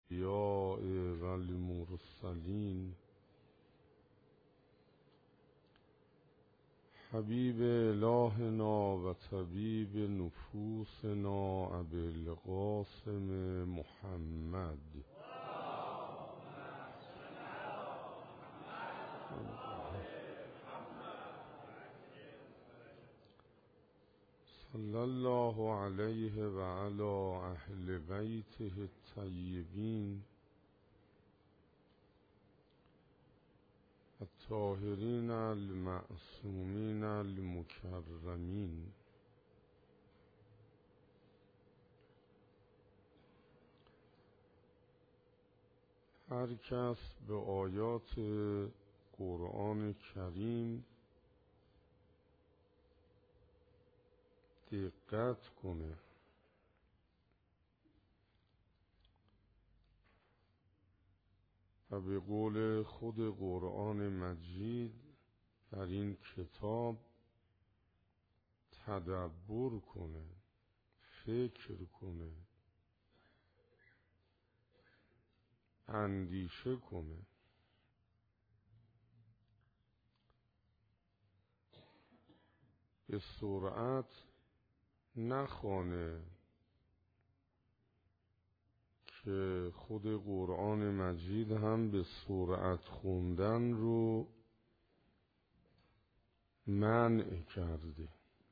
الانبیاء والمرسلین حبیب الهنا و طبیب نفوسنا ابوالقاسم محمد صلی الله علیه و علی اهل بیته الطیبین الطاهرین المعصومین المکرمین. هر کس به آیات قرآن کریم دقت کنه و به قول خود قرآن مجید در این کتاب تدبر کنه، فکر کنه، اندیشه کنه. به سرعت نخوانه که خود قرآن مجید هم به سرعت خوندن رو منع کرده.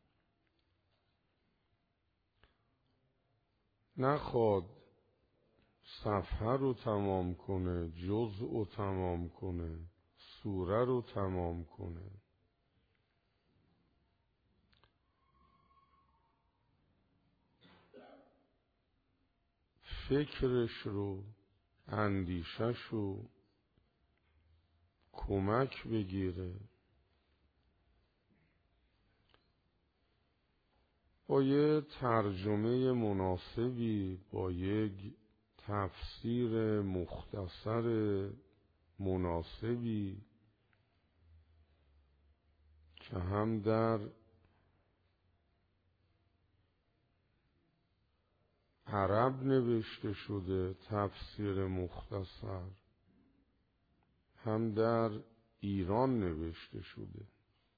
نخواد صفحه رو تمام کنه، جزء رو تمام کنه، سوره رو تمام کنه. فکرش رو، اندیشش رو کمک بگیره، با یه ترجمه مناسبی، با یک تفسیر مختصر مناسبی که هم در عرب نوشته شده تفسیر مختصر، هم در ایران نوشته شده.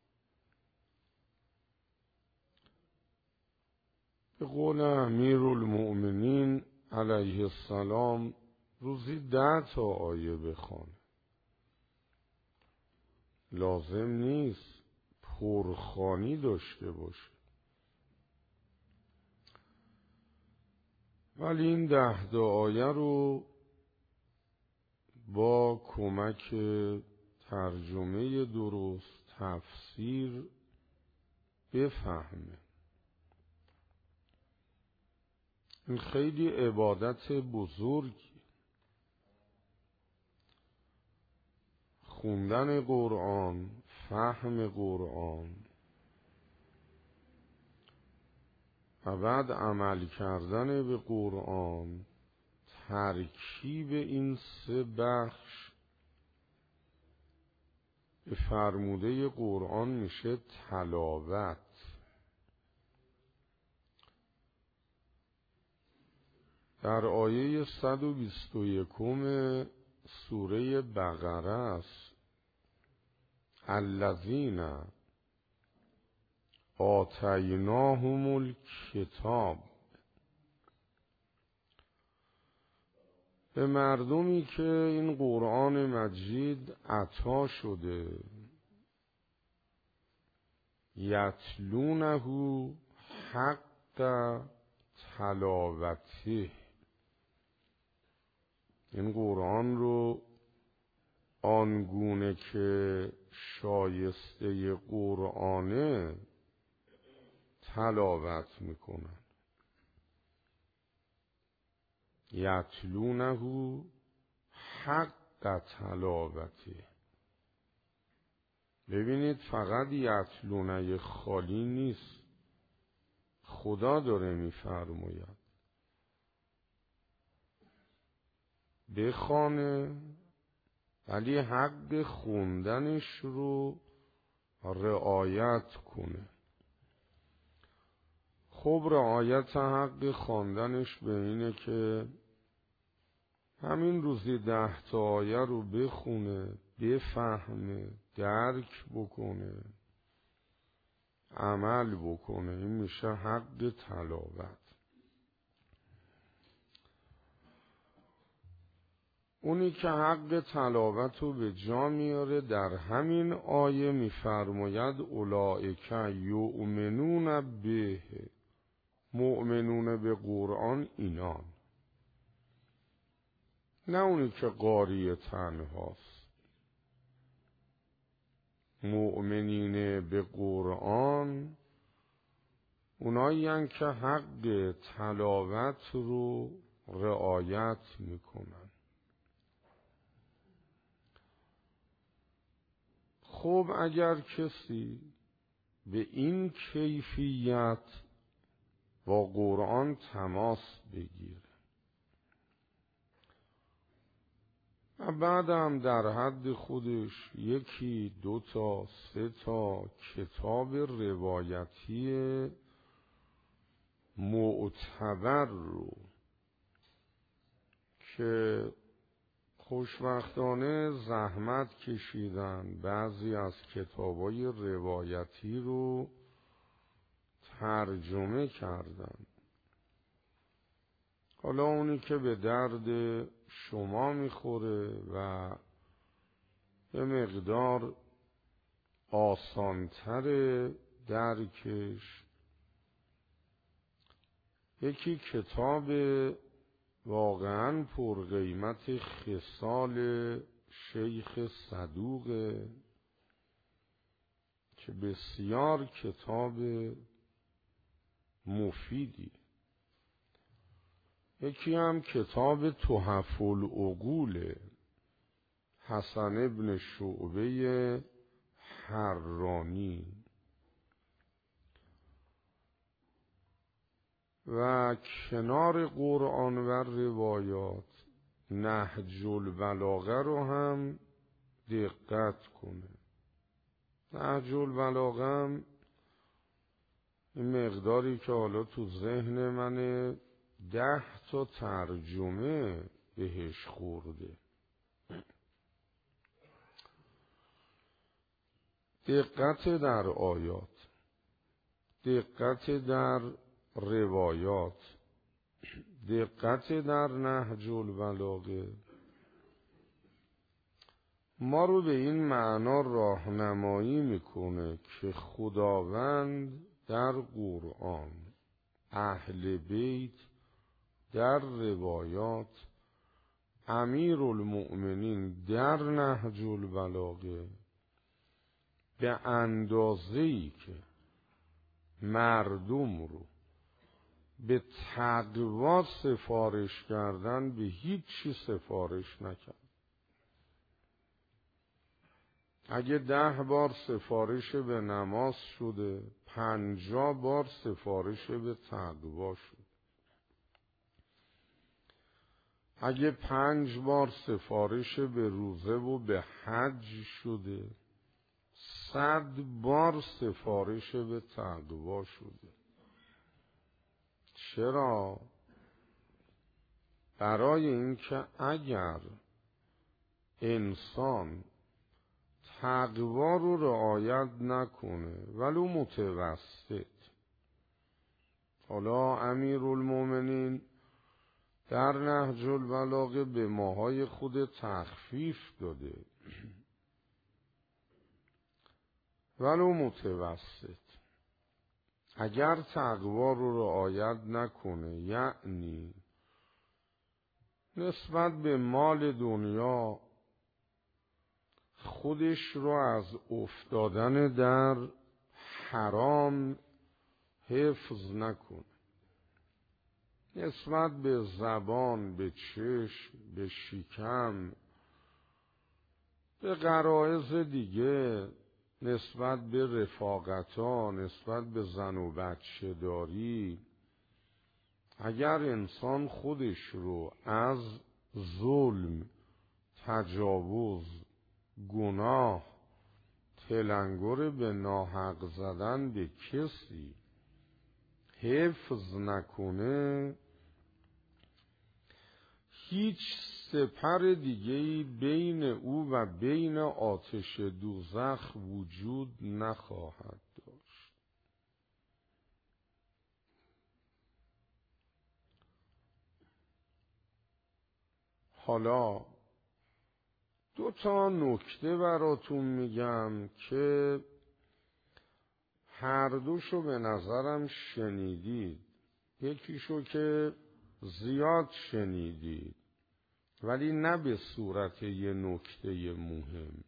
به قول امیرالمؤمنین علیه السلام روزی 10 تا آیه بخوانه. لازم نیست پرخوانی داشته باشه، ولی این 10 تا آیه رو با کمک ترجمه درست، تفسیر بفهمه. این خیلی عبادت بزرگی، خوندن قرآن، فهم قرآن و بعد عمل کردن به قرآن. ترکیب این 3 بخش به فرموده قرآن میشه تلاوت. در آیه 121 سوره بقره است: الذین آتیناهم الکتاب. به مردمی که این قرآن مجید عطا شده، یتلونه حق تلاوته، این قرآن رو آنگونه که شایسته قرآنه تلاوت میکنن. یتلونه حق تلاوته. ببینید فقط یتلونه خالی نیست، خدا داره میفرماید بخوانه، ولی حق خوندنش رو رعایت کنه. خب رعایت حق خواندنش به اینه که همین روزی 10 تا آیه رو بخونه، بفهمه، درک بکنه، عمل بکنه، این میشه حق تلاوت. اونی که حق تلاوت رو به جا میاره در همین آیه میفرماید اولئک یؤمنون به، مؤمنون به قرآن اینان، نه اونی که قاری تنهاست. مؤمنین به قرآن اونایی که حق تلاوت رو رعایت میکنن. خب اگر کسی به این کیفیت با قرآن تماس بگیره و بعدم در حد خودش 1 2 تا 3 تا کتاب روایتی معتبر رو که خوشبختانه زحمت کشیدن، بعضی از کتابای روایتی رو ترجمه کردن، حالا اونی که به درد شما میخوره و یه مقدار آسانتر درکش، یکی کتاب واقعا پرقیمت خصال شیخ صدوقه که بسیار کتاب مفیدی، یکی هم کتاب تحف العقول حسن ابن شعبه حرانی و کنار قرآن و روایات نهج البلاغه رو هم دقت کنه. نهج البلاغه هم این مقداری که حالا تو ذهن منه 10 تا ترجمه بهش خورده. دقت در آیات، دقت در روایات، دقت در نهج البلاغه ما رو به این معنا راهنمایی میکنه که خداوند در قرآن، اهل بیت در روایات، امیر المؤمنین در نهج البلاغه به اندازه‌ای که مردم رو به تقوا سفارش کردن به هیچ چی سفارش نکرد. اگه 10 بار سفارش به نماز شده، 50 بار سفارش به تقوا شد. اگه 5 بار سفارش به روزه و به حج شده، 100 بار سفارش به تقوا شده. چرا؟ برای اینکه اگر انسان تقوا رو رعایت نکنه ولو متوسط، حالا امیرالمومنین در نهج البلاغه به ماهای خود تخفیف داده، ولو متوسط اگر تقوا رو رعایت نکنه، یعنی نسبت به مال دنیا خودش رو از افتادن در حرام حفظ نکنه، نسبت به زبان، به چشم، به شکم، به غرایز دیگه، نسبت به رفاقتا، نسبت به زن و بچه داری، اگر انسان خودش رو از ظلم، تجاوز، گناه، تلنگر به ناحق زدن به کسی حفظ نکنه، هیچ سپر دیگه‌ای بین او و بین آتش دوزخ وجود نخواهد داشت. حالا 2 نکته براتون میگم که هر دوشو به نظرم شنیدید. یکیشو که زیاد شنیدید ولی نه به صورت یه نکته مهم.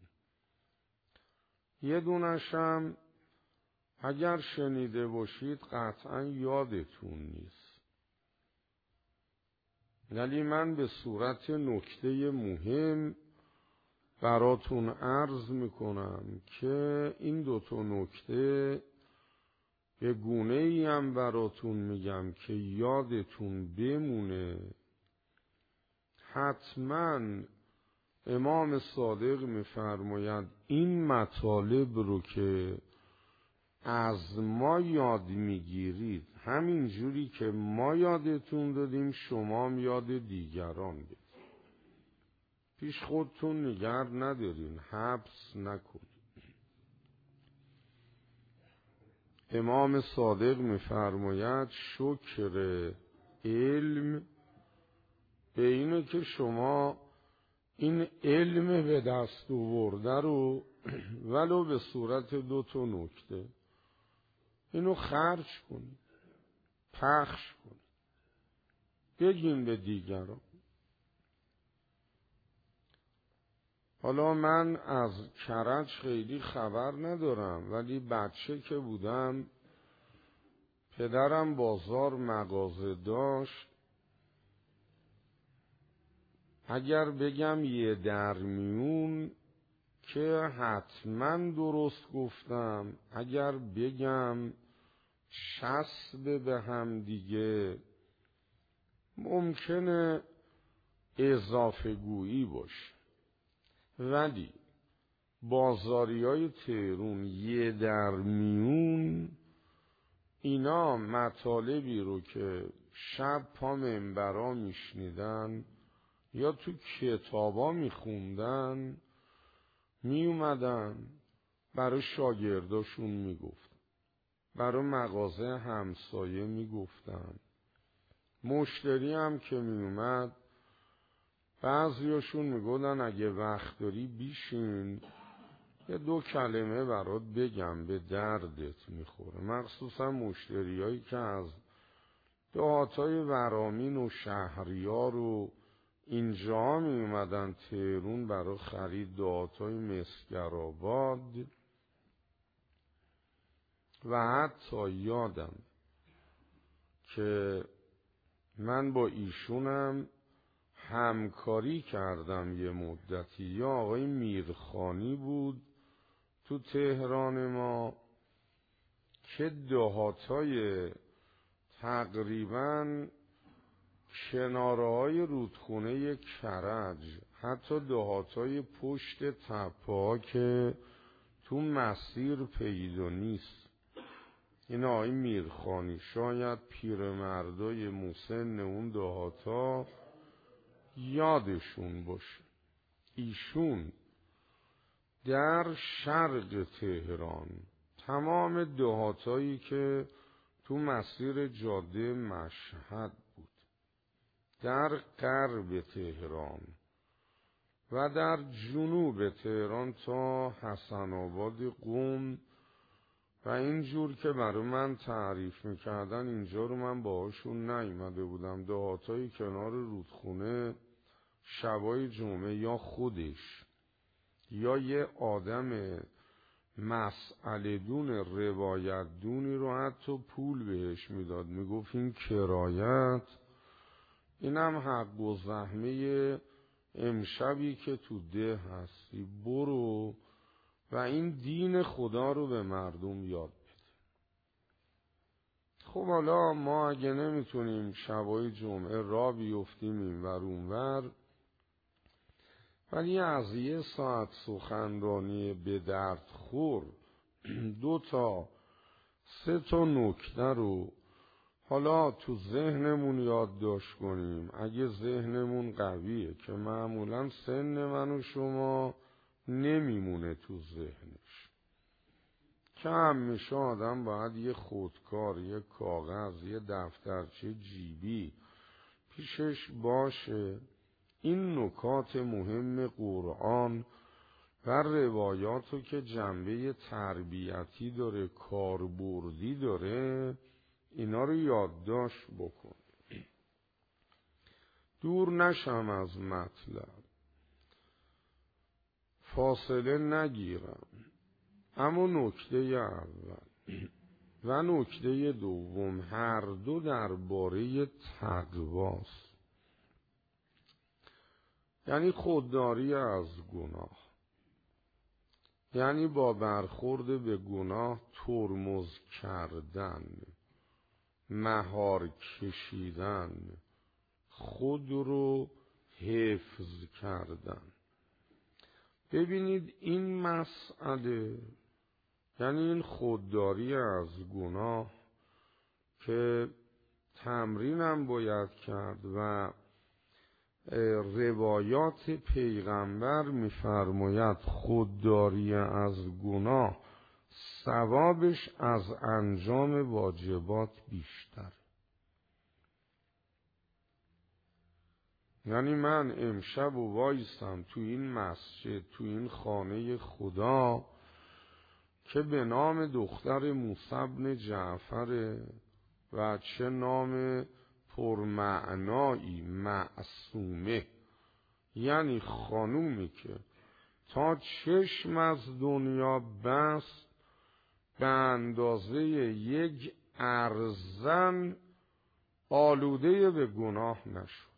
یه دونشم اگر شنیده باشید قطعا یادتون نیست، ولی من به صورت نکته مهم براتون عرض میکنم که این 2 نکته به گونه‌ای هم براتون میگم که یادتون بمونه. حتما امام صادق میفرماید این مطالب رو که از ما یاد میگیرید همین جوری که ما یادتون دادیم شما هم یاد دیگران بدید. پیش خودتون نگه ندارین، حبس نکنید. امام صادق میفرماید شکر علم به اینه که شما این علم به دست آورده رو ولو به صورت 2 نکته اینو خرج کنید، پخش کنید، بگین به دیگران. حالا من از کرج خیلی خبر ندارم، ولی بچه که بودم پدرم بازار مغازه داشت. اگر بگم یه درمیون که حتما درست گفتم، اگر بگم چسب به هم دیگه ممکنه اضافه گویی باشه، ولی بازاریای تهرون یه درمیون اینا مطالبی رو که شب پا منبرا میشنیدن یا تو کتابا میخوندن میومدن برای شاگرداشون میگفتن، برای مغازه همسایه میگفتن. مشتری هم که میومد بعضیاشون میگفتن اگه وقت داری بیشین یه 2 کلمه برات بگم به دردت میخوره. مخصوصا مشتریایی که از دهاتای ورامین و شهریار و اینجا می اومدن تهرون برای خرید، دهاتای مسگرآباد. و حتی یادم که من با ایشونم همکاری کردم یه مدتی. یا آقای میرخانی بود تو تهران ما که دهاتای تقریباً کناره‌های رودخونه کرج، حتی دهاتای پشت تپه‌ها که تو مسیر پیدا نیست، این آقای میرخانی شاید پیرمردای مسن اون دهاتا یادشون باشه. ایشون در شرق تهران تمام دهاتایی که تو مسیر جاده مشهد بود، در غرب تهران و در جنوب تهران تا حسن آباد قم و اینجور که برای من تعریف میکردن، اینجا رو من باهاشون نیامده بودم. دهاتای کنار رودخونه شبای جمعه یا خودش یا یه آدم مسئله دون روایت دونی رو حتی پول بهش میداد، میگفت این کرایت، اینم حق و زحمه امشبی که تو ده هستی، برو و این دین خدا رو به مردم یاد بده. خب حالا ما اگه نمیتونیم شبای جمعه را بیفتیم این ور اون ور، ولی از 1 ساعت سخنرانی به درد خور 2 تا 3 تا نکته رو حالا تو ذهنمون یادداشت کنیم. اگه ذهنمون قویه که معمولا سن من و شما نمیمونه تو ذهنش، که همیشه آدم باید یه خودکار، یه کاغذ، یه دفترچه جیبی پیشش باشه. این نکات مهم قرآن و روایاتو که جنبه تربیتی داره، کاربردی داره، اینا رو یادداشت بکن. دور نشم از مطلب، فاصله نگیرم. اما نکته اول و نکته دوم هر دو درباره تقواست، یعنی خودداری از گناه، یعنی با برخورد به گناه ترمز کردن، مهار کشیدن، خود رو حفظ کردن. ببینید این مسئله، یعنی این خودداری از گناه که تمرینم باید کرد و روایات پیغمبر می‌فرماید خودداری از گناه ثوابش از انجام واجبات بیشتر. یعنی من امشب و وایستم تو این مسجد، تو این خانه خدا که به نام دختر موسی بن جعفر و چه نام پرمعنایی، معصومه، یعنی خانومی که تا چشم از دنیا بست به اندازه یک ارزن آلوده به گناه نشد.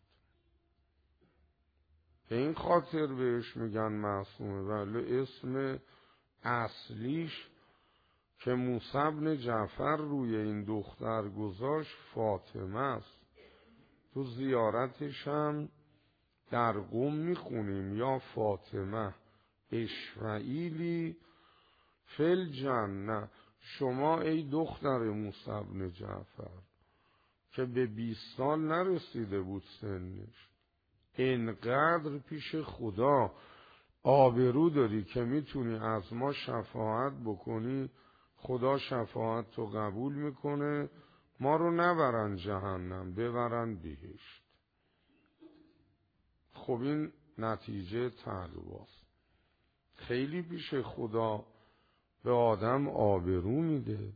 به این خاطر بهش میگن معصومه، ولی اسم اصلیش که موسی بن جعفر روی این دختر گذاشت فاطمه است. تو زیارتش هم در قم میخونیم یا فاطمه اشفعیلی فی الجنه، شما ای دختر موسی بن جعفر که به 20 سال نرسیده بود سنش، اینقدر پیش خدا آبرو داری که میتونی از ما شفاعت بکنی، خدا شفاعت تو قبول میکنه، ما رو نبرن جهنم، ببرن بهشت. خب این نتیجه تقواست. خیلی پیش خدا به آدم آبرو میده،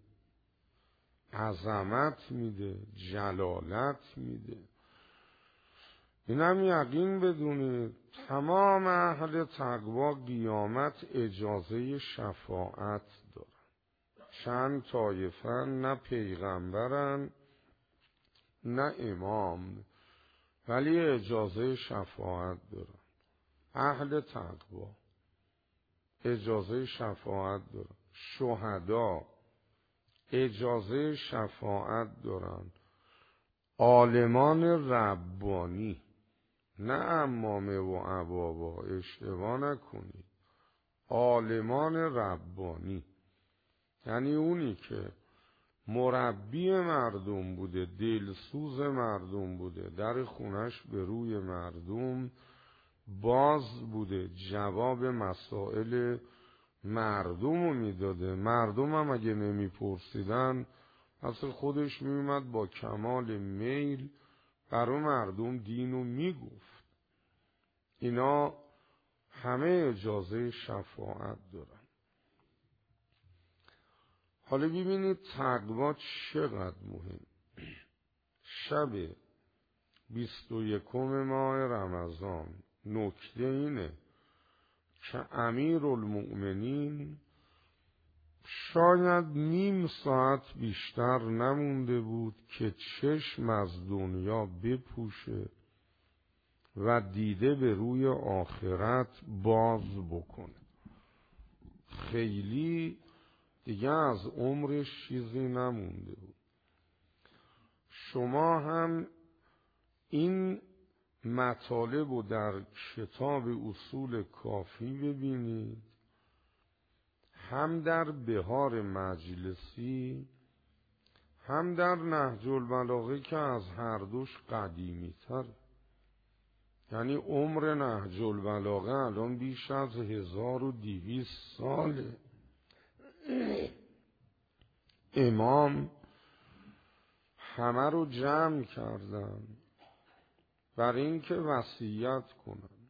عظمت میده، جلالت میده. اینم یقین بدونید تمام اهل تقوا قیامت اجازه شفاعت دارن. چند طایفه، نه پیغمبرن نه امام، ولی اجازه شفاعت دارن. اهل تقوا اجازه شفاعت دارن. شهدا اجازه شفاعت دارن. عالمان ربانی، نه امامه و عبابا، اشتباه نکنید، عالمان ربانی، یعنی اونی که مربی مردم بوده، دلسوز مردم بوده، در خونش به روی مردم باز بوده، جواب مسائل مردم رو میداده. مردم هم اگه نمیپرسیدن اصل خودش میومد با کمال میل برای مردم دینو میگفت. اینا همه اجازه شفاعت دارن. حالا ببینید تقوا چقدر مهم. شب 21 ماه رمضان نکته اینه که امیرالمؤمنین شاید نیم ساعت بیشتر نمونده بود که چشم از دنیا بپوشه و دیده به روی آخرت باز بکنه. خیلی دیگه از عمرش چیزی نمونده بود. شما هم این مطالب رو در کتاب اصول کافی ببینید، هم در بهار مجلسی، هم در نهج البلاغه که از هر دوش قدیمی تر، یعنی عمر نهج البلاغه الان بیش از 1200 ساله. امام همه رو جمع کردن برای اینکه وصیت کنن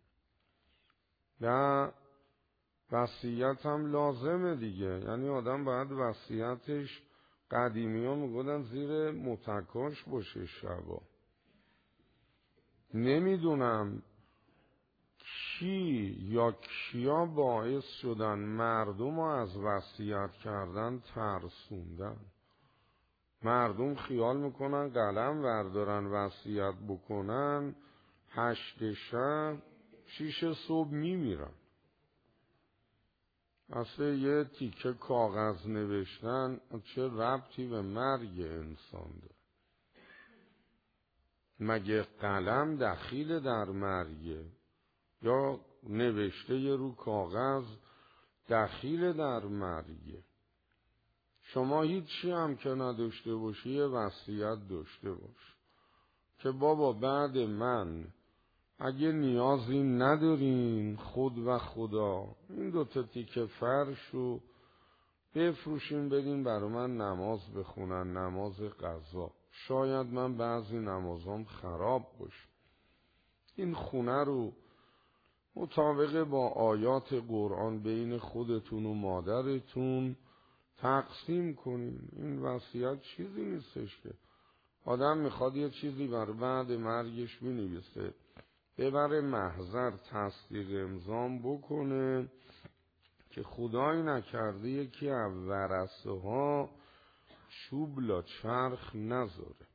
و وصیت هم لازمه دیگه، یعنی آدم باید وصیتش، قدیمی ها میگودن زیر متکاش باشه شبا. نمیدونم کی یا کیا باعث شدن مردم رو از وصیت کردن ترسوندن. مردم خیال میکنن قلم وردارن وصیت بکنن 8 شب 6 صبح میمیرن. اصلا یه تیکه کاغذ نوشتن چه ربطی به مرگ انسان داره؟ مگه قلم دخیل در مرگه؟ یا نوشته یه رو کاغذ دخیل در مرگه؟ شما هیچی هم که نداشته باشی یه وصیت داشته باش که بابا بعد من اگه نیازی ندارین خود و خدا این 2 تیکه فرشو بفروشین بدین برای من نماز بخونن، نماز قضا. شاید من بعضی نمازام خراب باشه، این خونه رو مطابق با آیات قرآن بین خودتون و مادرتون تقسیم کنین. این وصیت چیزی نیستش که آدم میخواد یه چیزی بر بعد مرگش بنویسه، ببره محضر تصدیق امضام بکنه که خدای نکرده یکی از ورثه ها چوب لا چرخ نذاره.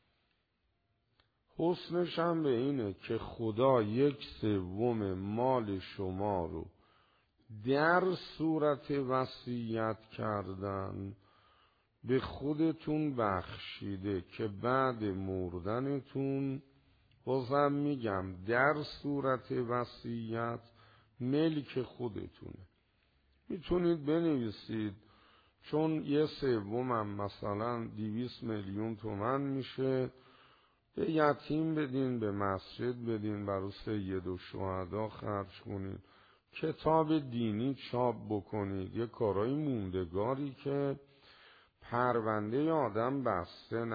حسنش هم به اینه که خدا 1/3 مال شما رو در صورت وصیت کردن به خودتون بخشیده که بعد مردنتون، بازم میگم در صورت وصیت، ملک خودتونه. میتونید بنویسید چون 1/3 هم مثلا 200 میلیون تومان میشه، به یتیم بدین، به مسجد بدین، برای سید و شهدا خرج کنید، کتاب دینی چاپ بکنید، یه کارای موندگاری که پرونده آدم بسته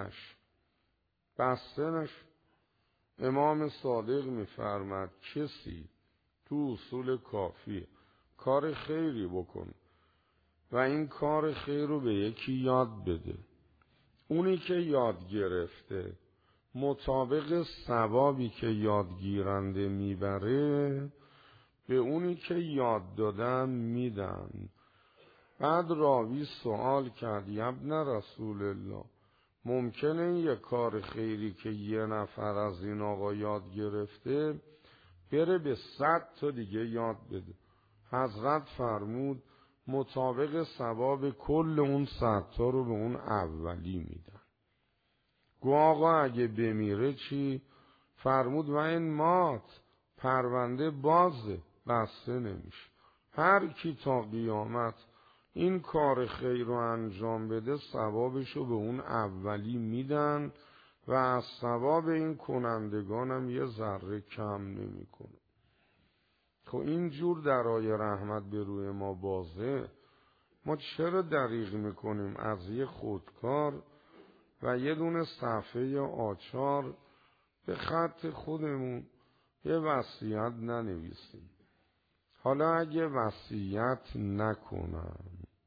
نش. امام صادق میفرماد کسی تو اصول کافی کار خیری بکن و این کار خیر رو به یکی یاد بده، اونی که یاد گرفته مطابق ثوابی که یادگیرنده میبره به اونی که یاد دادن میدن. بعد راوی سوال کرد ابن رسول الله، ممکنه یه کار خیری که 1 نفر از این آقا یاد گرفته بره به 100 تا دیگه یاد بده؟ حضرت فرمود مطابق ثواب کل اون 100 تا رو به اون اولی میدن. گو آقا اگه بمیره چی؟ فرمود و این مات، پرونده بازه، بسته نمیشه. هر کی تا قیامت این کار خیر رو انجام بده ثوابشو به اون اولی میدن و از ثواب این کنندگانم یه ذره کم نمیکنه. خب این جور درای رحمت به روی ما بازه، ما چرا دریغ میکنیم از یه خودکار و یه دونه صفحه آچار به خط خودمون یه وصیت ننویسیم؟ حالا اگه وصیت نکنم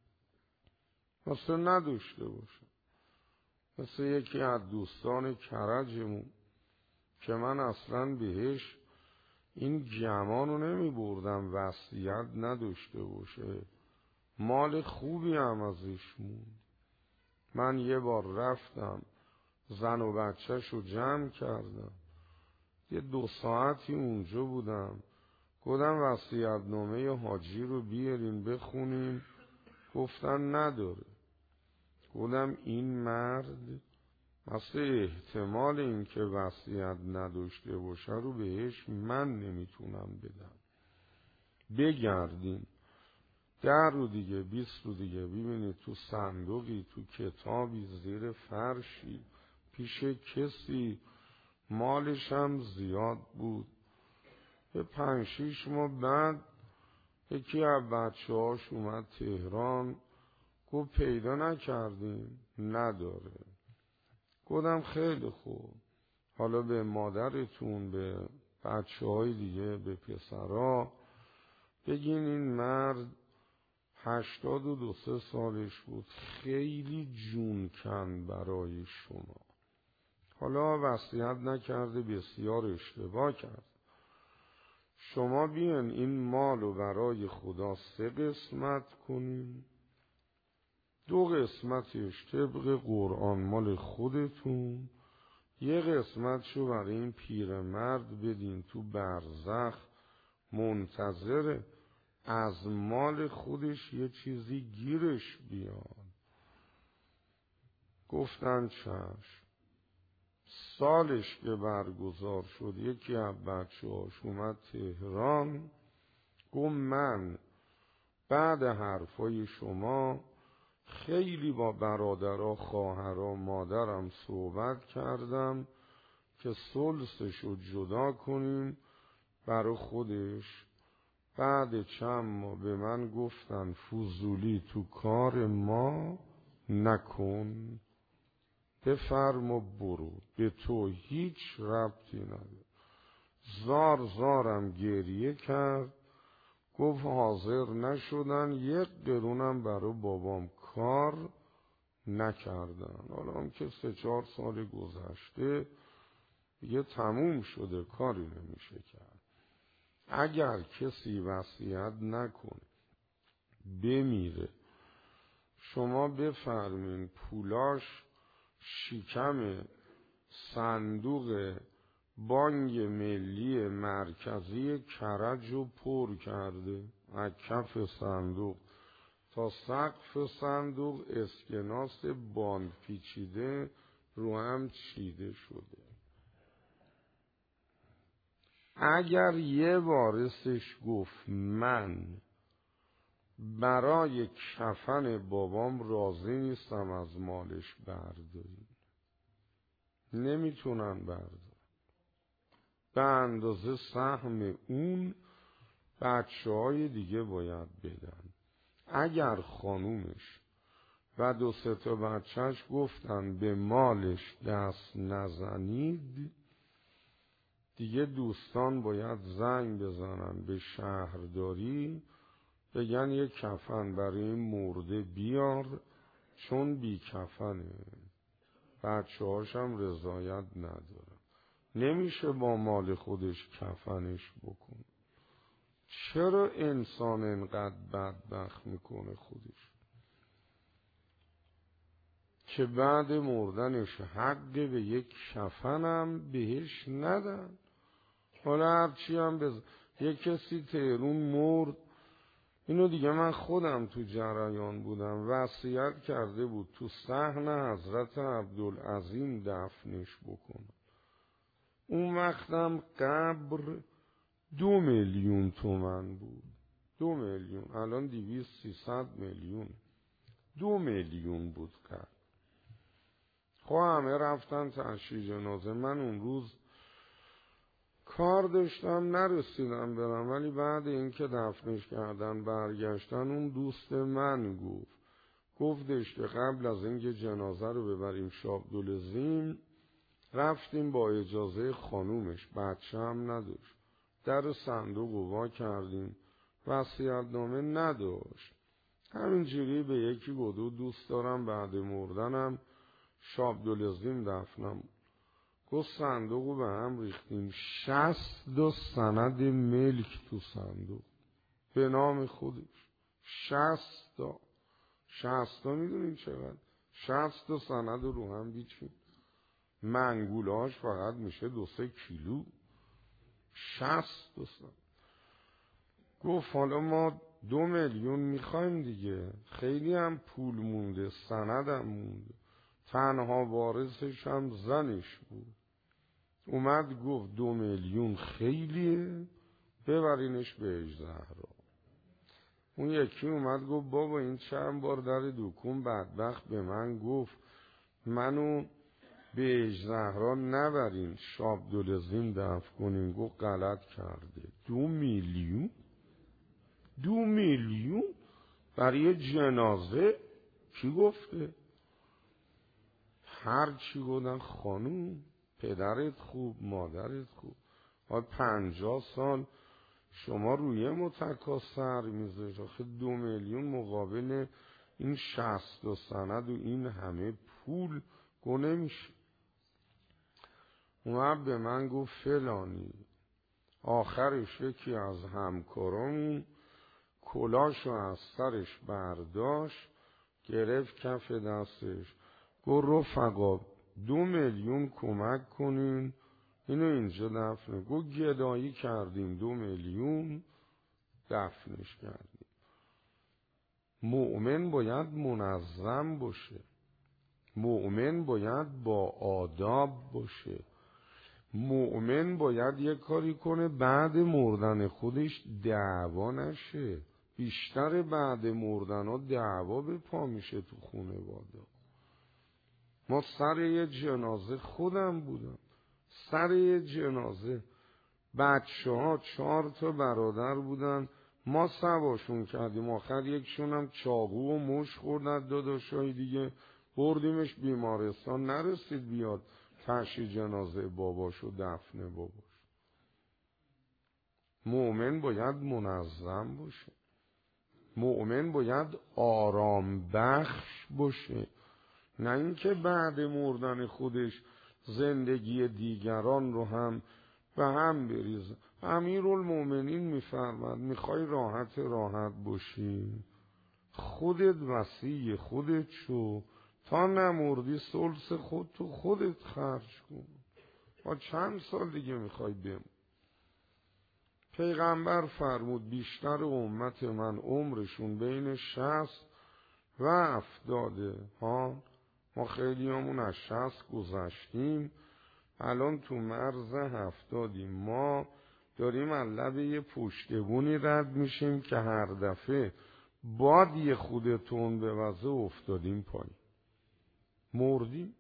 مثل نداشته باشم، مثل یکی از دوستان کرجمون که من اصلا بهش این گمانو نمی بردم وصیت نداشته باشه، مال خوبی هم ازش موند. من یه بار رفتم زن و بچه‌شو جمع کردم، یه 2 ساعتی اونجا بودم، گفتم وصیت‌نامه حاجی رو بیارین بخونیم، گفتن نداره. گفتم این مرد مثل احتمال این که وصیت نداشته باشه رو بهش من نمیتونم بدم، بگردین 10 رو دیگه 20 رو دیگه ببینید تو صندوقی، تو کتابی، زیر فرشی، پیش کسی، مالش هم زیاد بود. به 5-6 ماه بعد یکی از بچه‌هاش اومد تهران، گفت پیدا نکردیم. نداره. گفتم خیلی خوب، حالا به مادرتون، به بچه‌های دیگه، به پسرها بگین این مرد 82 سالش بود، خیلی جون کن برای شما. حالا وصیت نکرده، بسیار اشتباه کرد. شما بیان این مالو برای خدا 3 قسمت کنین، 2 قسمتش طبق قرآن مال خودتون، 1 قسمتشو برای این پیرمرد بدین تو برزخ، منتظر از مال خودش یه چیزی گیرش بیاد. گفتن چشم. سالش که برگزار شد، یکی از بچه‌هاش اومد تهران، گفت من بعد حرفای شما خیلی با برادرها، خواهرها، مادرم صحبت کردم که ثلثشو جدا کنیم برای خودش. بعد چند ماه به من گفتن فضولی تو کار ما نکن، بفرما برو، به تو هیچ ربطی نداره. زارم گریه کرد، گفت حاضر نشدن 1 قرونم برای بابام کار نکردن. حالا هم که 3-4 سال گذشته دیگه تموم شده، کاری نمیشه کرد. اگر کسی وصیت نکنه بمیره، شما بفرمین پولاش شکم صندوق بانک ملی مرکزی کرج رو پر کرده، از کف صندوق تا سقف صندوق اسکناس باند پیچیده رو هم چیده شده. اگر یه وارثش گفت من برای کفن بابام راضی نیستم از مالش برداریم، نمیتونن بردارن، به اندازه سهم اون بچه‌های دیگه باید بدن. اگر خانومش و 2-3 تا بچهش گفتن به مالش دست نزنید، دیگه دوستان باید زنگ بزنن به شهرداری، بگن یه کفن برای این مرده بیار، چون بی کفنه. بچه‌هاش هم رضایت نداره، نمیشه با مال خودش کفنش بکن. چرا انسان انقدر بدبخت میکنه خودش که بعد مردنش حق به یک کفنم بهش ندن؟ حالا هرچی هم یک کسی تهرون مرد، اینو دیگه من خودم تو جریان بودم، وصیت کرده بود تو صحن حضرت عبدالعظیم دفنش بکنه. اون وقتم قبر 2 میلیون تومان بود، 2 میلیون، الان 200-300 میلیون، 2 میلیون بود قبر. خب همه رفتن تشییع جنازه. من اون روز کار داشتم نرسیدم برم، ولی بعد اینکه دفنش کردن برگشتن، اون دوست من گفتش که قبل از اینکه جنازه رو ببریم شابدالعظیم رفتیم با اجازه خانومش، بچه هم نداشت، در صندوق رو وا کردیم، وصیت‌نامه نداشت، همینجوری به یکی گفت دوست دارم بعد مردنم شابدالعظیم دفنم. گفت صندوق رو به هم ریختیم، 60 سند ملک تو صندوق به نام خودش، 60 میدونین چقدر؟ 60 سند رو هم بیچین، منگولاش فقط میشه 2-3 کیلو. 60 سند. گفت حالا ما 2 میلیون میخوایم دیگه، خیلی هم پول مونده، سندم مونده، تنها وارثش هم زنش بود. اومد گفت 2 میلیون خیلیه، ببرینش به زهرا. اون یکی اومد گفت بابا این چند بار در دکون بدبخت به من گفت منو به اژدها نبرین شابدولزین دفن کنین. گفت غلط کرده. 2 میلیون 2 میلیون برای جنازه کی گفته؟ هر چی گفتن خانوم پدرت خوب مادرت خوب. 50 سال شما روی متکا سر میذارید. آخه 2 میلیون مقابل این 60 سند و این همه پول گونه میشه. اومد به من گفت فلانی. آخرش یکی از همکارامون کلاشو از سرش برداشت گرفت کف دستش گفت رفقا 2 میلیون کمک کنین اینو اینجا دفنه. گفت گدایی کردیم 2 میلیون دفنش کردیم. مؤمن باید منظم باشه. مؤمن باید با آداب باشه. مؤمن باید یک کاری کنه بعد مردن خودش دعوا نشه. بیشتر بعد مردن ها دعوا به پا میشه تو خانواده. ما سر یه جنازه خودم بودم، سر یه جنازه بچه ها 4 تا برادر بودن، ما سواشون کردیم. آخر یکشون هم چاقو و مش خوردن داداشای دیگه، بردیمش بیمارستان. نرسید بیاد تشییع جنازه باباشو دفن باباش. مؤمن باید منظم باشه. مؤمن باید آرام بخش باشه، نه اینکه بعد مردن خودش زندگی دیگران رو هم به هم بریزه. امیرالمومنین میفرماد میخوای راحت باشی خودت وصی خودت شو، تا نمردی ثلث خودت خرج کن. با چند سال دیگه میخوای بمون؟ پیغمبر فرمود بیشتر امت من عمرشون بین 60 و 70. ما خیلی همون از 60 گذشتیم، الان تو مرز 70. ما داریم از لب یه پشتبونی رد میشیم که هر دفعه باد یه خودتون به وضع افتادیم پایین، مردیم.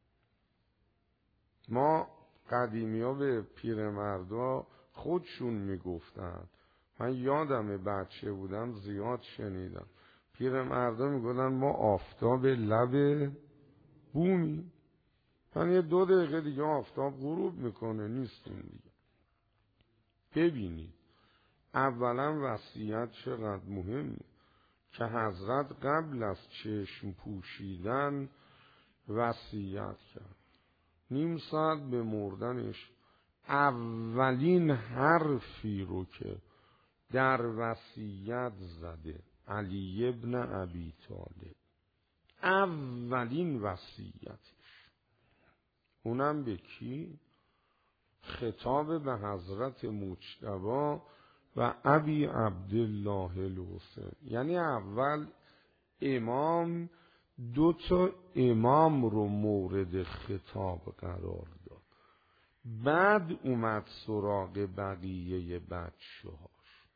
ما قدیمی ها به پیرمردا خودشون میگفتن، من یادم بچه بودم زیاد شنیدم پیرمردا میگفتن ما آفتاب لب بومی. من یه 2 دقیقه دیگه آفتاب غروب میکنه نیستیم دیگه. ببینید اولا وصیت چقدر مهمه که حضرت قبل از چشم پوشیدن وصیت کرد. نیم ساعت به مردنش اولین حرفی رو که در وصیت زده علی ابن ابی طالب، اولین وصیتش، اونم به کی؟ خطاب به حضرت مجتبی و ابی عبدالله الحسین. یعنی اول امام 2 تا امام رو مورد خطاب قرار داد، بعد اومد سراغ بقیه بچه‌هاش.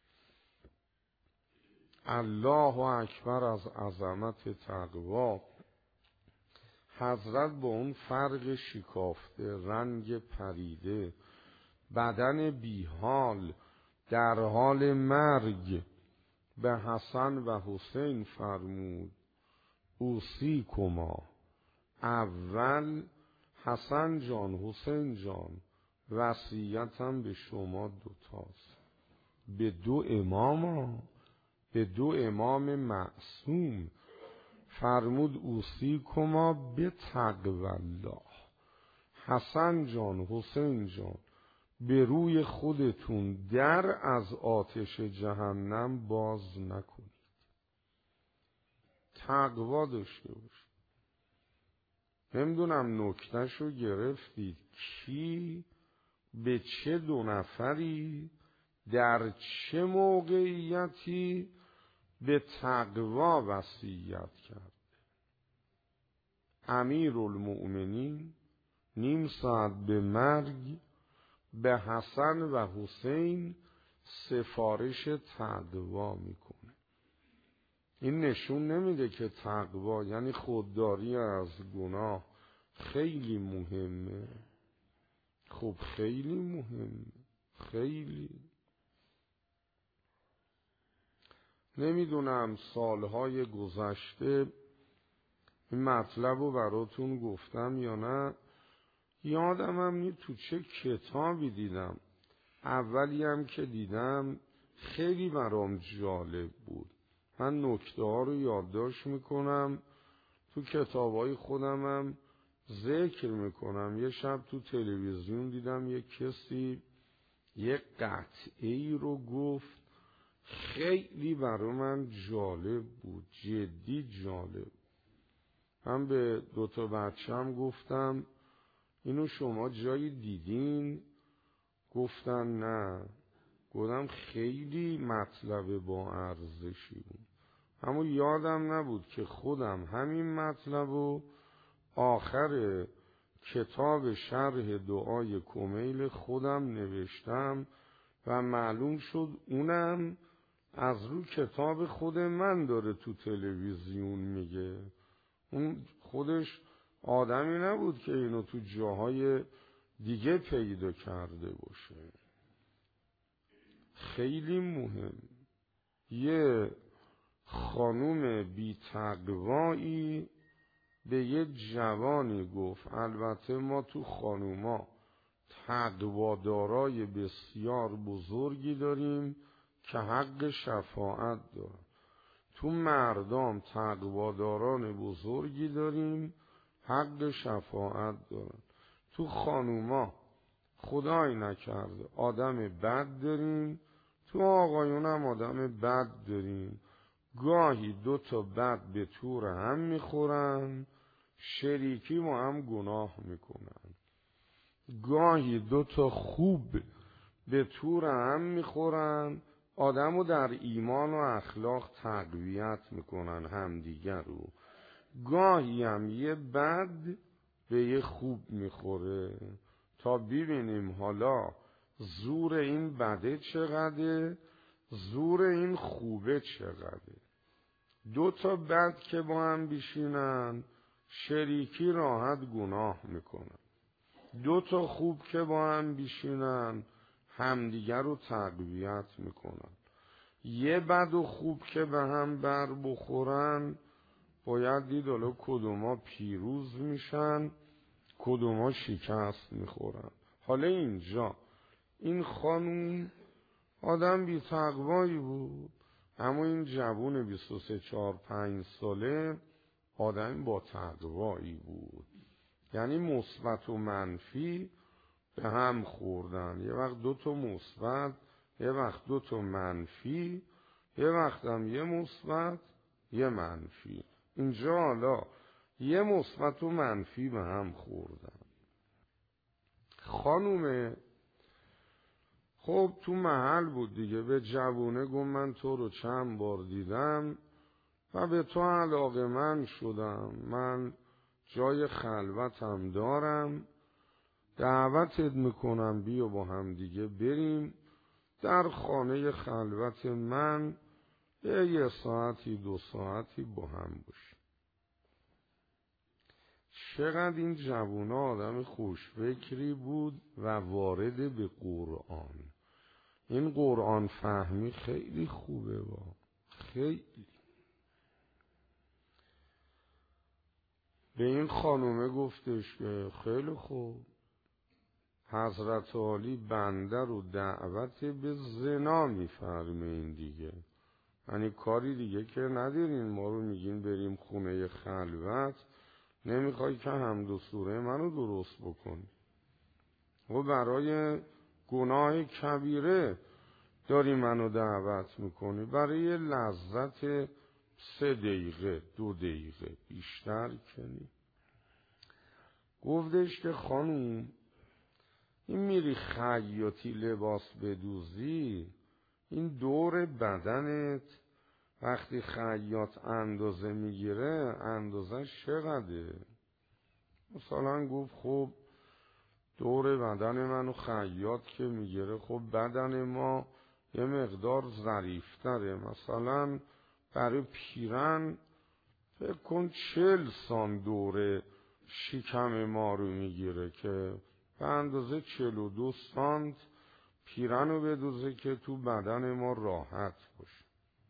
الله اکبر از عظمت تقوا. حضرت با اون فرق شکافته، رنگ پریده، بدن بیحال، در حال مرگ، به حسن و حسین فرمود اوصیکما. اول حسن جان حسین جان وصیتم به شما 2 تاست، به 2 امام، به 2 امام معصوم. فرمود اوصیکما به تقوی الله. حسن جان حسین جان به روی خودتون در از آتش جهنم باز نکنید، تقوا داشته باشید. نمیدونم نکتهشو گرفتید کی به چه 2 نفری در چه موقعیتی به تقوا وصیت کرد. امیرالمؤمنین نیم ساعت به مرگ به حسن و حسین سفارش تقوا میکنه. این نشون نمیده که تقوا یعنی خودداری از گناه خیلی مهمه؟ خب خیلی مهمه، خیلی. نمیدونم سالهای گذشته این مطلب رو براتون گفتم یا نه. یادم هم تو چه کتابی دیدم. اولی هم که دیدم خیلی برام جالب بود. من نکته ها رو یادداشت میکنم، تو کتابای خودم هم ذکر میکنم. یه شب تو تلویزیون دیدم یک کسی یک قطعی رو گفت، خیلی برای من جالب بود، جدی جالب. من به 2 بچه‌م گفتم اینو شما جایی دیدین؟ گفتن نه. گفتم خیلی مطلب با ارزشی بود. اما یادم نبود که خودم همین مطلب رو آخر کتاب شرح دعای کمیل خودم نوشتم و معلوم شد اونم از رو کتاب خود من داره تو تلویزیون میگه. اون خودش آدمی نبود که اینو تو جاهای دیگه پیدا کرده باشه. خیلی مهم. یه خانوم بی تقوایی به یه جوانی گفت، البته ما تو خانوما تقوادارای بسیار بزرگی داریم که حق شفاعت دارن، تو مردم تقواداران بزرگی داریم حق شفاعت دارن، تو خانوما خدای نکرده آدم بد داریم، تو آقایون هم آدم بد داریم. گاهی 2 بد به طور هم میخورن، شریکی ما هم گناه میکنن. گاهی 2 خوب به طور هم میخورن، آدمو در ایمان و اخلاق تقویت میکنن همدیگر رو. گاهی هم یه بد به یه خوب میخوره، تا ببینیم حالا زور این بده چقدره، زور این خوبه چقدره. 2 بد که با هم بشینن شریکی راحت گناه میکنن، 2 خوب که با هم بشینن همدیگر رو تقویت میکنن. یه بد و خوب که به هم بر بخورن باید دید حالا کدوما پیروز میشن کدوما شکست میخورن. حالا اینجا این خانوم آدم بی تقوایی بود، اما این جوون 23-4-5 ساله آدم با تقوایی بود. یعنی مثبت و منفی به هم خوردن. یه وقت 2 مثبت، یه وقت 2 منفی، یه وقت هم یه مثبت یه منفی. اینجا حالا یه مثبت و منفی به هم خوردن. خانومه خب تو محل بود دیگه، به جوونه گفت من تو رو چند بار دیدم و به تو علاقه‌مند شدم، من جای خلوتم دارم، دعوتت میکنم بیا با هم دیگه بریم در خانه خلوت من 1 ساعتی 2 ساعتی با هم باشیم. چقدر این جوونا آدم خوشفکری بود و وارد به قرآن. این قرآن فهمی خیلی خوبه خیلی. به این خانومه گفتش که خیلی خوب، حضرت عالی بنده رو دعوت به زنا میفرمین دیگه، یعنی کاری دیگه که ندارین، ما رو میگین بریم خونه خلوت، نمیخوای که حمد و سوره منو درست بکن و برای گناه کبیره داری منو دعوت میکنی، برای لذت 3 دقیقه 2 دقیقه بیشتر کنی. گفتش که خانوم این میری خیاطی لباس بدوزی، این دور بدنت وقتی خیاط اندازه میگیره اندازش چقدره؟ مثلا گفت خب دور بدن منو خیاط که میگیره، خب بدن ما یه مقدار ظریفتره، مثلا برای پیرن فکر کن 40 سان دوره شکم ما رو میگیره که به اندازه 42 سانت پیرن رو بدوزه که تو بدن ما راحت باشه.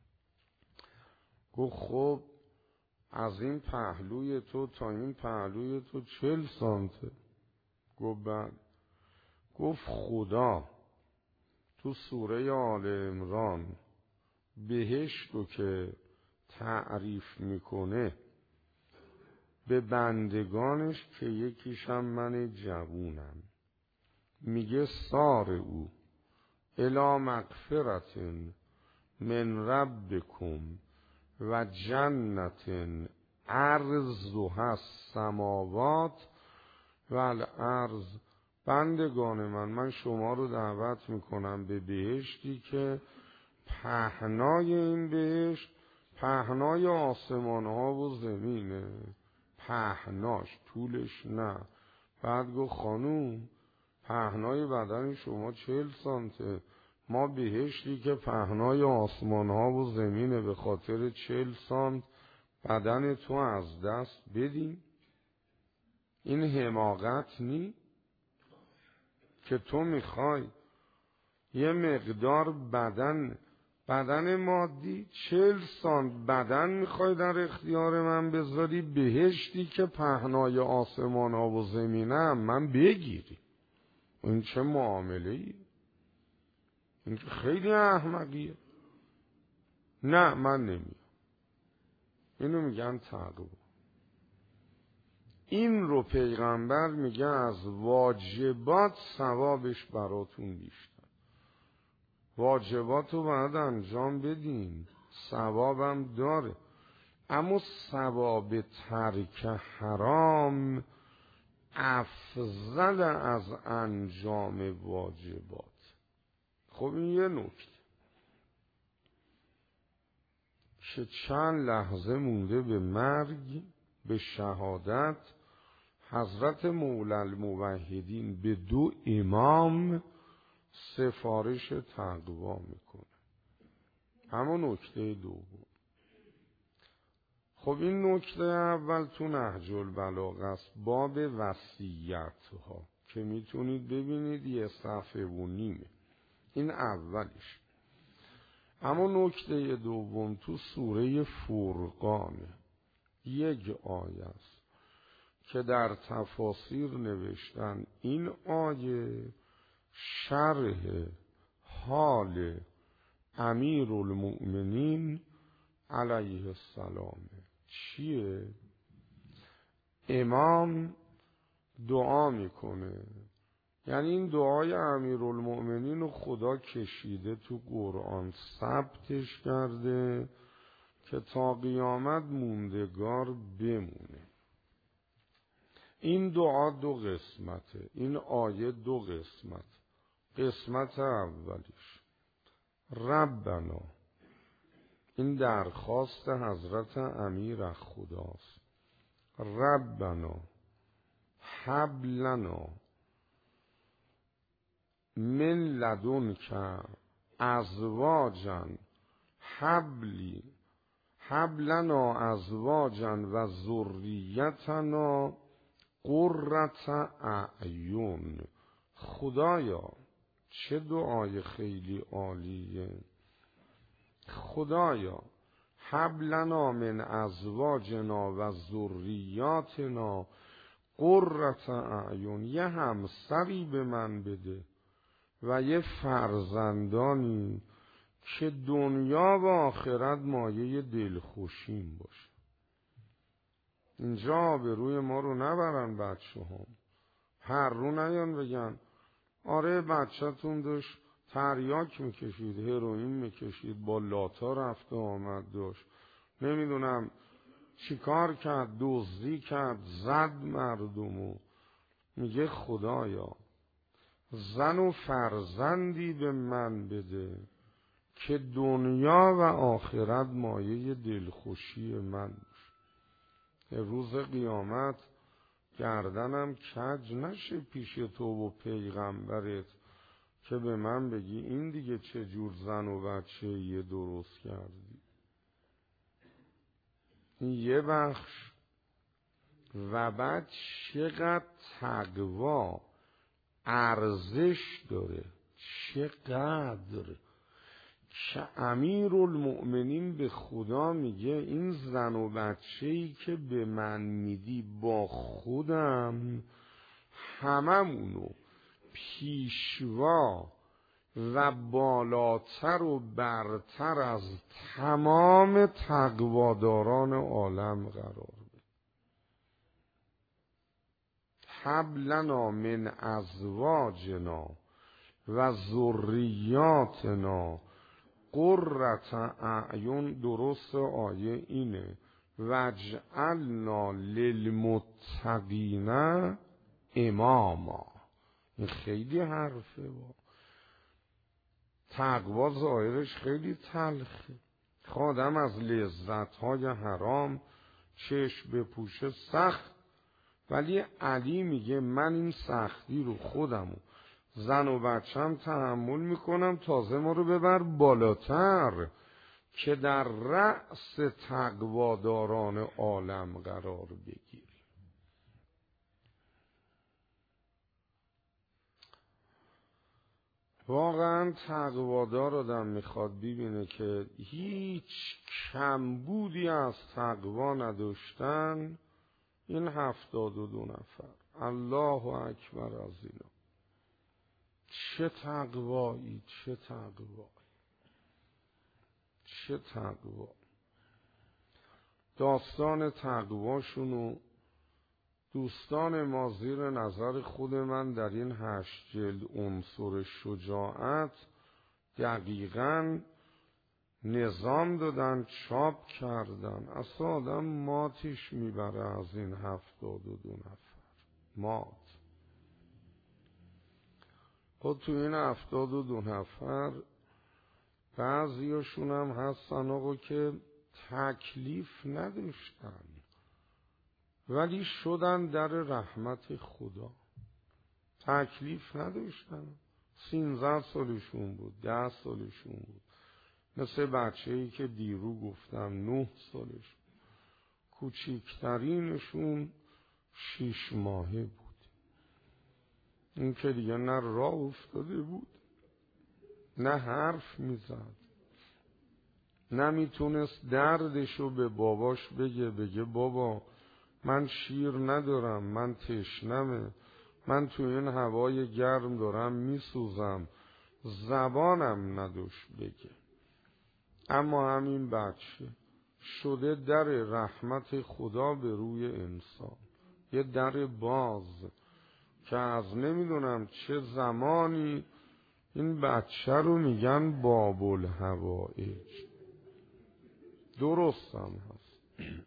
گفت خب از این پهلوی تو تا این پهلوی تو 40 سانته. گفت بعد گفت خدا تو سوره آل عمران بهشت رو که تعریف میکنه به بندگانش که یکیشم من جوونم، میگه سار او الی مغفرت من ربکم و جنت عرضها السماوات و الارض. بندگان من شما رو دعوت میکنم به بهشتی که پهنای این بهشت پهنای آسمان ها و زمینه، پهناش طولش نه. بعد گفت خانوم پهنای بدن شما 40 سانته، ما بهشتی که پهنای آسمان ها و زمینه به خاطر 40 سانت بدن تو از دست بدیم؟ این حماقت نی که تو میخوای یه مقدار بدن مادی 40 سانت بدن میخوای در اختیار من بذاری، بهشتی که پهنای آسمان ها و زمینه من بگیری؟ این چه معامله ای؟ این خیلی احمقیه. نه من نمیام. اینو میگن تقوا. این رو پیغمبر میگه از واجبات ثوابش براتون بیشتر. واجبات رو باید انجام بدین، ثوابم داره، اما ثواب ترک حرام افضل از انجام واجبات. خب این یه نکته که چند لحظه مونده به مرگ، به شهادت، حضرت مولی الموحدین به 2 امام سفارش تقوا میکنه. اما نکته دوم، خب این نکته اول تو نهج البلاغه است، باب وصیت ها که میتونید ببینید 1.5 صفحه. این اولیش. اما نکته دوم تو سوره فرقانه، 1 آیه است که در تفاسیر نوشتن این آیه شرح حال امیرالمؤمنین علیه السلام. چیه؟ امام دعا میکنه، یعنی این دعای امیرالمؤمنین رو خدا کشیده تو قرآن، ثبتش کرده که تا قیامت موندگار بمونه. این دعا 2 قسمته، این آیه 2 قسمت. قسمت اولیش ربنا، این درخواست حضرت امیر از خداست. ربنا هب لنا من لدنک ازواجا هب لنا ازواجا و ذریتنا قرة اعین. خدایا چه دعای خیلی عالیه. خدایا هب لنا من ازواجنا و ذریاتنا قرة اعین، یه همسری به من بده و یه فرزندانی که دنیا و آخرت مایه دلخوشیم باشه. اینجا به روی ما رو نبرن بچه هم، هر رو نیان بگن آره بچه‌تون داشت تریاک میکشید، هروئین میکشید، با لاتا رفته آمد داشت، نمیدونم چیکار کرد، دزدی کرد، زد مردمو. میگه خدایا زن و فرزندی به من بده که دنیا و آخرت مایه دلخوشی من باشه. روز قیامت گردنم کج نشه پیش تو و پیغمبرت که به من بگی این دیگه چه جور زن و بچه یه درست کردی. این یه بخش. و بعد چقدر تقوا ارزش داره، چقدر که امیرالمؤمنین به خدا میگه این زن و بچه‌ای که به من میدی با خودم هممونو پیشوا و بالاتر و برتر از تمام تقواداران عالم قرار بده. هب لنا من ازواجنا و ذریاتنا قرة اعین، درست آیه اینه، وجعلنا للمتقین اماما. این خیلی حرفه با تقوا ظاهرش خیلی تلخه. آدم از لذت‌های حرام چشم بپوشه سخت، ولی علی میگه من این سختی رو خودمو زن و بچم تحمل میکنم، تازه ما رو ببر بالاتر که در رأس تقواداران عالم قرار بگیری. واقعا تقوادار آدم میخواد ببینه که هیچ کمبودی از تقوا نداشتن این 72 نفر. الله اکبر از اینا. چه تقوایی، چه تقوایی، چه تقوا. داستان تقواشونو دوستان ما زیر نظر خود من در این 8 جلد عنصر شجاعت دقیقاً نظام دادن، چاپ کردن. اصلا آدم ماتش میبره از این 72 نفر. مات. خود تو این 72 نفر بعضیاشون هم هستن آقا که تکلیف نداشتن ولی شدن در رحمت خدا. تکلیف نداشتن، 13 سالشون بود، 10 سالشون بود، مثل بچه‌ای که دیرو گفتم 9 سالش، کوچکترینشون 6 ماهه بود. این که دیگه نه راه افتاده بود، نه حرف میزد، نمیتونست دردشو به باباش بگه بابا من شیر ندارم، من تشنمه، من تو این هوای گرم دارم میسوزم. زبانم نداشت بگه. اما همین بچه شده در رحمت خدا به روی انسان، یه در باز که از نمیدونم چه زمانی این بچه رو میگن باب الحوائج. درست هم هست.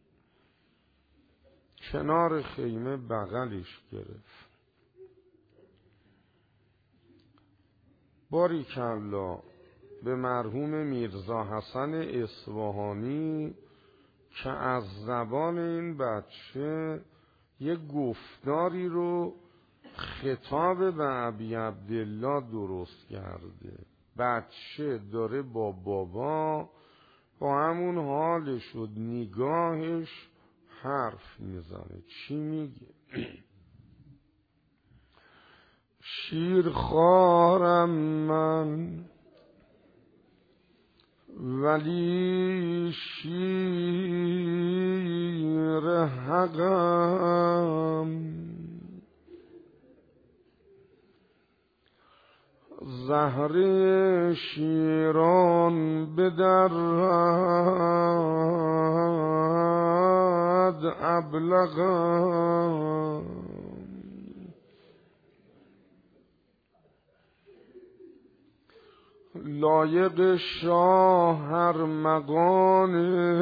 کنار خیمه بغلش گرفت. باریکالله به مرحوم میرزا حسن اصفهانی که از زبان این بچه یه گفتاری رو خطاب به ابی عبدالله درست کرده. بچه داره با بابا با همون حالش و نگاهش حرف میزنه. چی میگه؟ شیرخوارم من ولی شیر حقم، زهر شیران بدرد ابلغم، لایق شاه هر مقام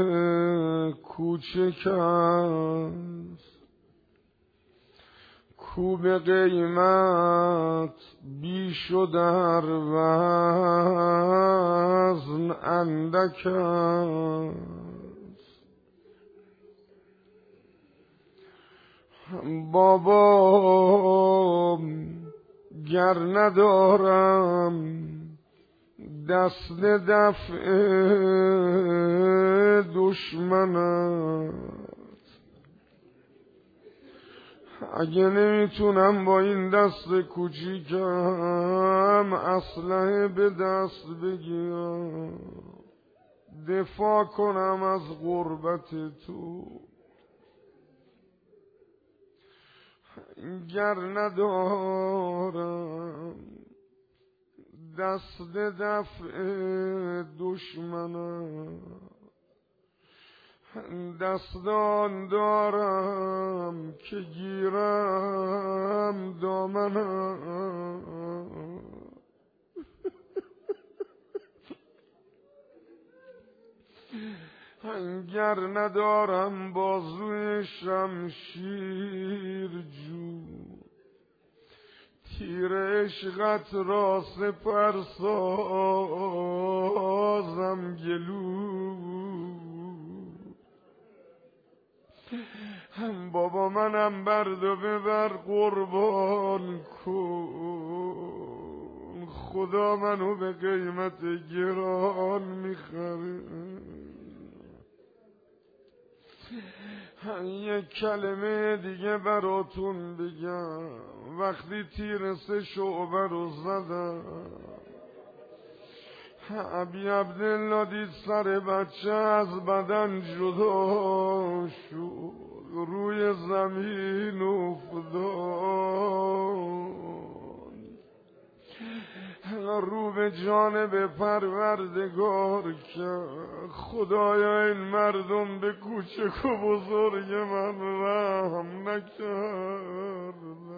کوچک است، کو به قیمت بیش و در وزن اندک است. بابا گر ندارم دست دفع دشمنت. اگه نمیتونم با این دست کوچیکم اسلحه به دست بگیرم دفاع کنم از غربت تو، گر ندارم دست دفع دشمنم، دستان دارم که گیرم دامنم. گر ندارم بازوی شمشیر جو، تیر عشقت را سپر سازم گلو. بابا منم برد و ببر قربان کن، خدا منو به قیمت گران میخره. یک کلمه دیگه براتون بگم، وقتی تیر 3 شعبه رو زدم ابی عبدالله دید سر بچه از بدن جدا شد، روی زمین افتاد، رو به جانب پروردگار کرد. خدایا این مردم به کوچک و بزرگ من رحم نکردن.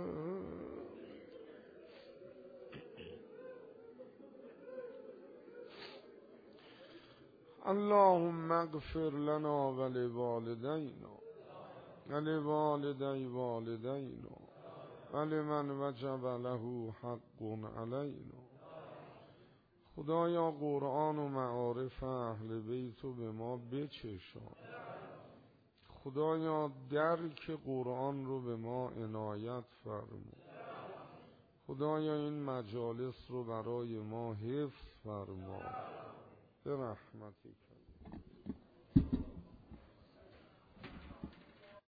اللهم اغفر لنا ولوالدینا ولوالدی والدینا ولمن وجب له حق علینا. خدایا قرآن و معارف اهل بیتو به ما بچشان. خدایا درک قرآن رو به ما عنایت فرما. خدایا این مجالس رو برای ما حفظ فرما به رحمتک.